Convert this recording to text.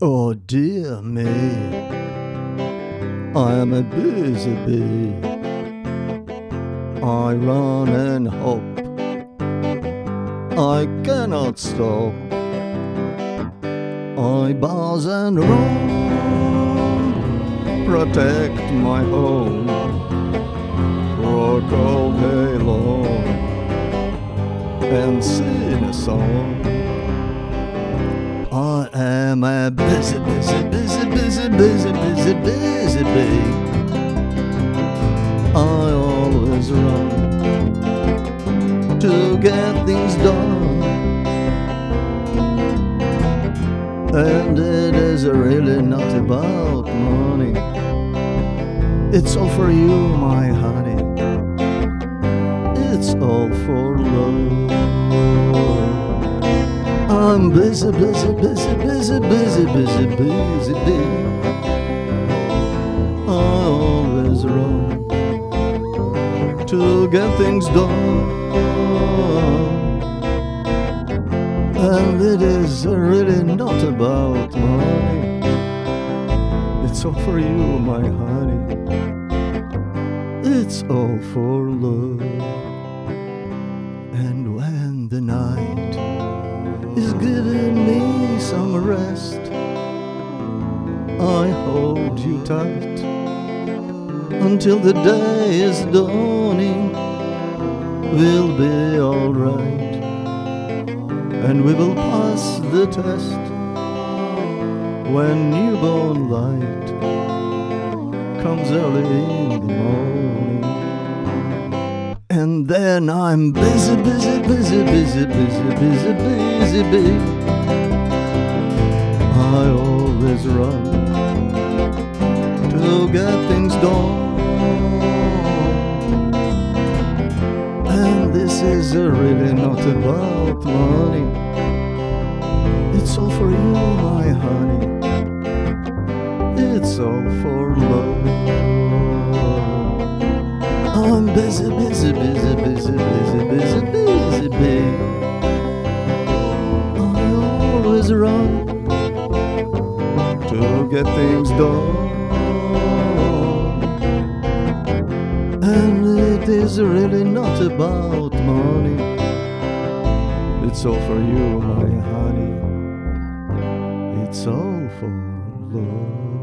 Oh dear me, I am a busy bee. I run and hop, I cannot stop. I buzz and roam, protect my home, work all day long and sing a song. I am a busy bee. I always run to get things done, and it is really not about money. It's all for you, my honey. It's all for love. I'm busy bee. I always run to get things done, and it is really not about money. It's all for you, my honey. It's all for love. And when the night is giving me some rest, I hold you tight until the day is dawning. We'll be alright, and we will pass the test when newborn light comes early in the morning. And then I'm busy bee. I always run to get things done, and this is really not about money. It's all for you, my honey. It's all for love. I'm busy bee. I always run to get things done, and it is really not about money. It's all for you, my honey. It's all for love.